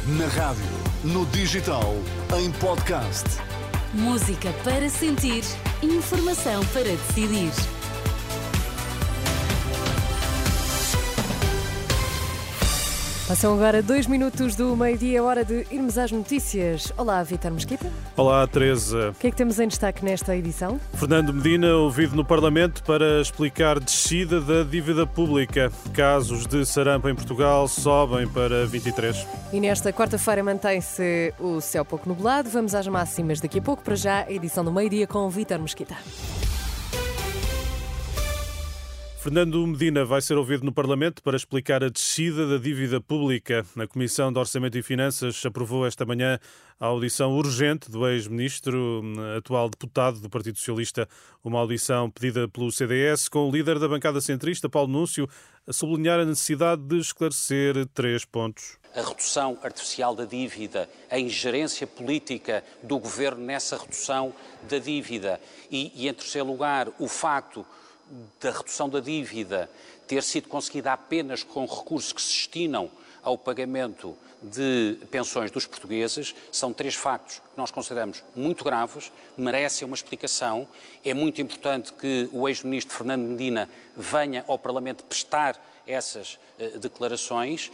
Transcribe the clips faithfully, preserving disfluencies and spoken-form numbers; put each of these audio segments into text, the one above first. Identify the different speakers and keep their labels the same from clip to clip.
Speaker 1: Na rádio, no digital, em podcast.
Speaker 2: Música para sentir, informação para decidir.
Speaker 3: Passam agora dois minutos do meio-dia, hora de irmos às notícias. Olá, Vítor Mesquita.
Speaker 4: Olá, Teresa.
Speaker 3: O que é que temos em destaque nesta edição?
Speaker 4: Fernando Medina, ouvido no Parlamento para explicar descida da dívida pública. Casos de sarampo em Portugal sobem para vinte e três.
Speaker 3: E nesta quarta-feira mantém-se o céu pouco nublado. Vamos às máximas daqui a pouco. Para já, a edição do meio-dia com o Vítor Mesquita.
Speaker 4: Fernando Medina vai ser ouvido no Parlamento para explicar a descida da dívida pública. A Comissão de Orçamento e Finanças aprovou esta manhã a audição urgente do ex-ministro, atual deputado do Partido Socialista, uma audição pedida pelo C D S, com o líder da bancada centrista, Paulo Núncio, a sublinhar a necessidade de esclarecer três pontos.
Speaker 5: A redução artificial da dívida, a ingerência política do governo nessa redução da dívida e, e em terceiro lugar, o facto da redução da dívida ter sido conseguida apenas com recursos que se destinam ao pagamento de pensões dos portugueses, são três factos que nós consideramos muito graves, merecem uma explicação. É muito importante que o ex-ministro Fernando Medina venha ao Parlamento prestar essas uh, declarações uh,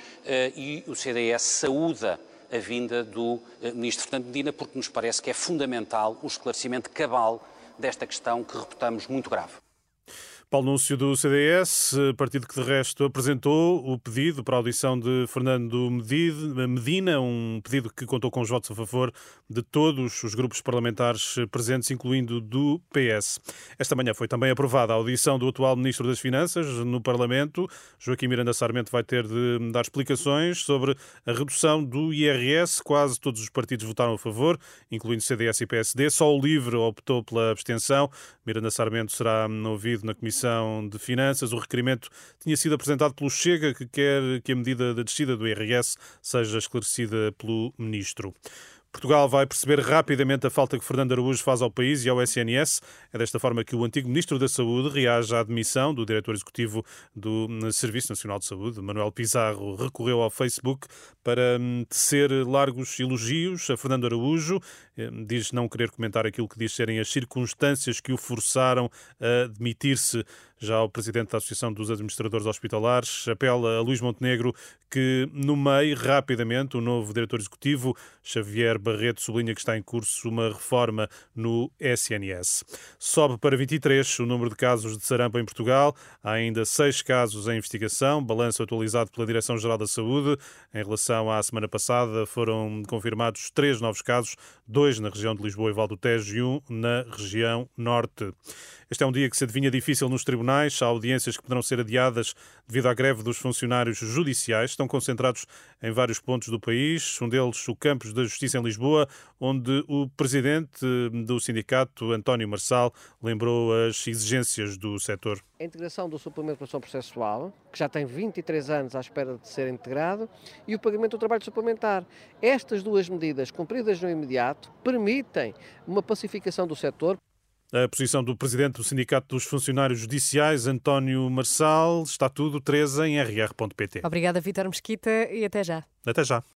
Speaker 5: e o C D S saúda a vinda do uh, ministro Fernando Medina, porque nos parece que é fundamental o esclarecimento cabal desta questão que reputamos muito grave.
Speaker 4: Paulo Núncio do C D S, partido que de resto apresentou o pedido para a audição de Fernando Medina, um pedido que contou com os votos a favor de todos os grupos parlamentares presentes, incluindo do P S. Esta manhã foi também aprovada a audição do atual Ministro das Finanças no Parlamento. Joaquim Miranda Sarmento vai ter de dar explicações sobre a redução do I R S. Quase todos os partidos votaram a favor, incluindo C D S e P S D. Só o LIVRE optou pela abstenção. Miranda Sarmento será ouvido na Comissão de Finanças. O requerimento tinha sido apresentado pelo Chega, que quer que a medida da descida do I R S seja esclarecida pelo Ministro. Portugal vai perceber rapidamente a falta que Fernando Araújo faz ao país e ao S N S. É desta forma que o antigo Ministro da Saúde reage à admissão do Diretor Executivo do Serviço Nacional de Saúde, Manuel Pizarro. Recorreu ao Facebook para tecer largos elogios a Fernando Araújo. Diz não querer comentar aquilo que diz serem as circunstâncias que o forçaram a demitir-se. Já o Presidente da Associação dos Administradores Hospitalares apela a Luís Montenegro que nomeie rapidamente o novo Diretor Executivo. Xavier Barreto sublinha que está em curso uma reforma no S N S. Sobe para vinte e três o número de casos de sarampo em Portugal. Há ainda seis casos em investigação, balanço atualizado pela Direção-Geral da Saúde. Em relação à semana passada, foram confirmados três novos casos, dois na região de Lisboa e Val do Tejo e um na região norte. Este é um dia que se adivinha difícil nos tribunais. Há audiências que poderão ser adiadas devido à greve dos funcionários judiciais. Estão concentrados em vários pontos do país. Um deles, o Campos da Justiça em Lisboa, onde o presidente do sindicato, António Marçal, lembrou as exigências do setor.
Speaker 6: A integração do suplemento de prestação processual, que já tem vinte e três anos à espera de ser integrado, e o pagamento do trabalho suplementar. Estas duas medidas, cumpridas no imediato, permitem uma pacificação do setor.
Speaker 4: A posição do presidente do Sindicato dos Funcionários Judiciais, António Marçal. Está tudo, Teresa, em r r ponto p t.
Speaker 3: Obrigada, Vítor Mesquita, e até já.
Speaker 4: Até já.